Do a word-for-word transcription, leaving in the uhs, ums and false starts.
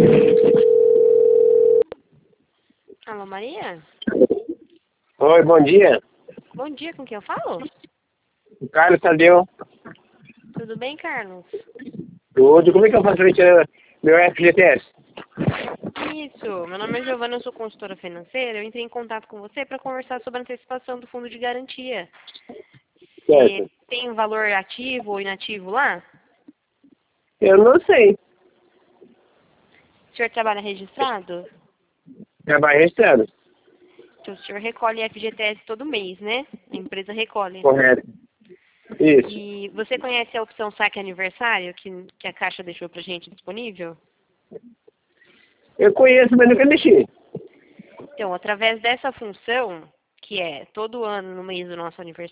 Alô, Maria? Oi, bom dia. Bom dia, com quem eu falo? O Carlos Tadeu. Tudo bem, Carlos? Tudo. Como é que eu faço pra tirar meu F G T S? Isso, meu nome é Giovana, eu sou consultora financeira. Eu entrei em contato com você para conversar sobre a antecipação do fundo de garantia. Você Certo. tem um valor ativo ou inativo lá? Eu não sei. O senhor trabalha registrado? Trabalho registrado. Então, o senhor recolhe F G T S todo mês, né? A empresa recolhe. Correto. Isso. E você conhece a opção saque aniversário que, que a Caixa deixou pra gente disponível? Eu conheço, mas nunca mexi. Então, através dessa função, que é todo ano no mês do nosso aniversário,